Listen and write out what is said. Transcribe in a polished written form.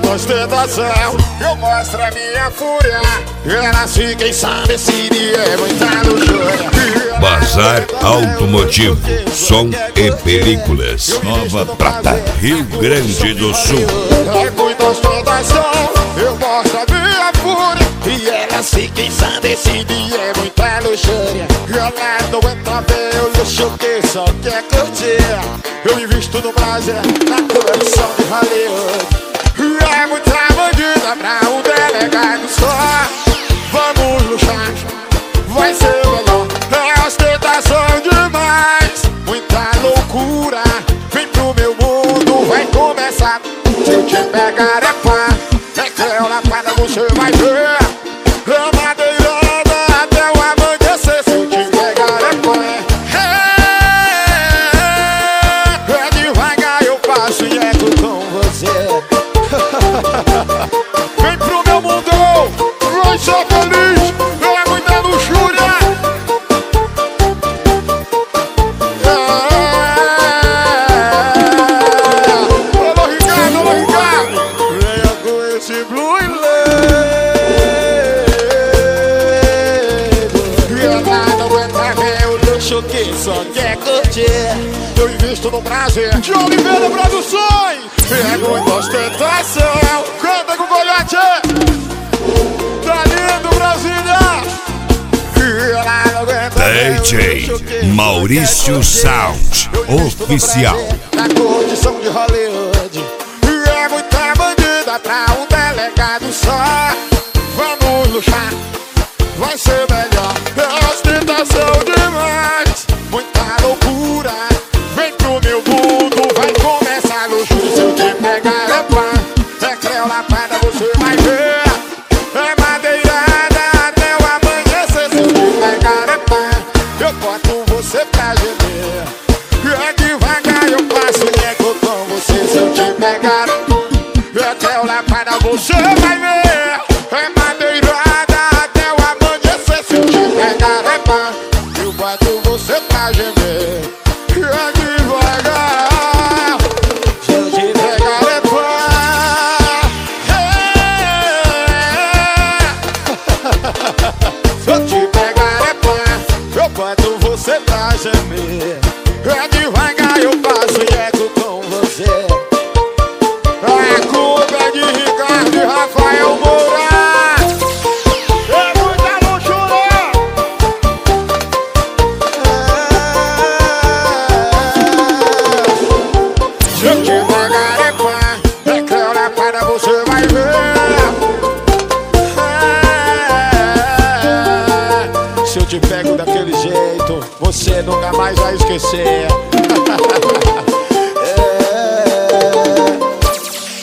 muita ostentação, eu mostro a minha fúria. Ela se quem sabe se é muita luxúria. Bazar Automotivo, som e películas, Nova Prata, Rio Grande do Sul. É muita ostentação, eu mostro a minha fúria. E ela se quem sabe decide, é muita luxúria. Ela não entra ver o luxo que só quer curtir. Eu invisto no prazer, na coleção de Hollywood. É muita bandida pra um delegado só. Vamos luxar, vai ser melhor. É ostentação demais, muita loucura. Vem pro meu mundo, vai começar. Se eu te pegar é pá, é creu na quadra, você vai ver. É madeirada até o amanhecer. Se eu te pegar é pá, é devagar eu passo e é com você. Vem pro meu mundo, vai ser feliz. É muita luxúria. Alô Ricardo, venha com esse Blue e ela não entra ver o luxo que só quer curtir. Eu invisto no prazer de Oliveira Produções. É muita ostentação, canta com o Goiate. Tá lindo, Brasília. DJ Maurício Sound Oficial. Na condição de Hollywood. É muita bandida pra um delegado só. Vamos luxar, vai ser melhor. É ostentação demais, muita loucura. Vem pro meu mundo, vai começar luxúria. Se eu te pegar é pá, é creu na pedra, você vai ver. É madeirada até o amanhecer. Se eu te pegar é pá, eu boto você pra gemer. É devagar eu passo e é com você. Se eu te pegar é creu na pedra, você vai ver. É madeirada até o amanhecer. Se eu te pegar é pá, eu boto você pra gemer. É devagar, se eu te pegar é pá, se eu te pegar é pá, eu boto você pra gemer. É devagar eu passo e eco com você. A culpa é de Ricardo e Rafael Moura. É muita luxúria. Se eu te pegar é pá, é creu na quadra, você vai ver. Se eu te pego daquele jeito, você nunca mais vai esquecer.